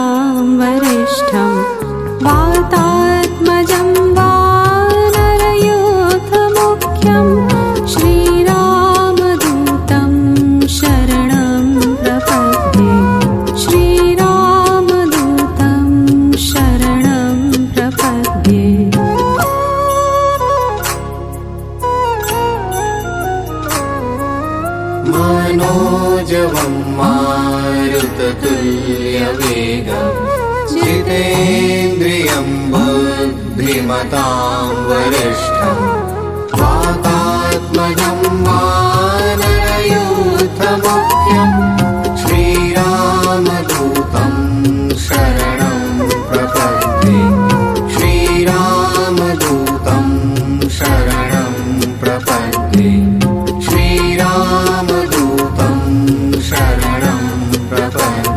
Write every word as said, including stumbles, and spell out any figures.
धीमतां वरिष्ठं वातात्मजं वानरयूथमुख्यं श्रीरामदूतं शरणं प्रपद्ये श्रीरामदूतं शरणं प्रपद्ये। मनोजवं मारुततुल्यवेगं जितेन्द्रियं बुद्धिमतां वरिष्ठं वातात्मजं वानरयूथमुख्यं श्रीरामदूतं शरणं प्रपद्ये श्रीरामदूतं शरणं प्रपद्ये श्रीरामदूतं शरणं प्रपद्ये।